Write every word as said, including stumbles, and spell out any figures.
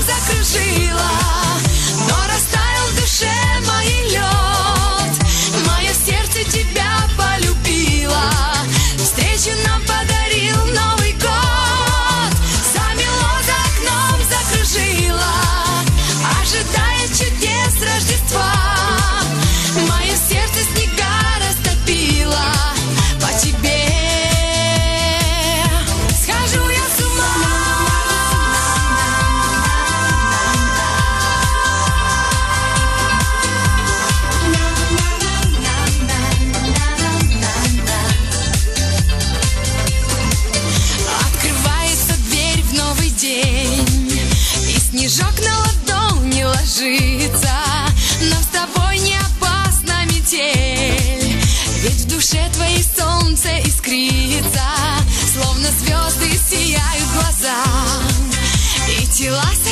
закружила, но растаял в душе моей лед. Мое сердце тебя полюбило, встречу нам подарил Новый год. Замело за окном, закружила, ожидая чудес Рождества. Мое сердце снега растопило по тебе. Схожу я с ума. Открывается дверь в новый день, и снежок на ладони ложится. Но с тобой не опасна метель, ведь в душе твоей солнце искрится, словно звезды сияют глаза, и тела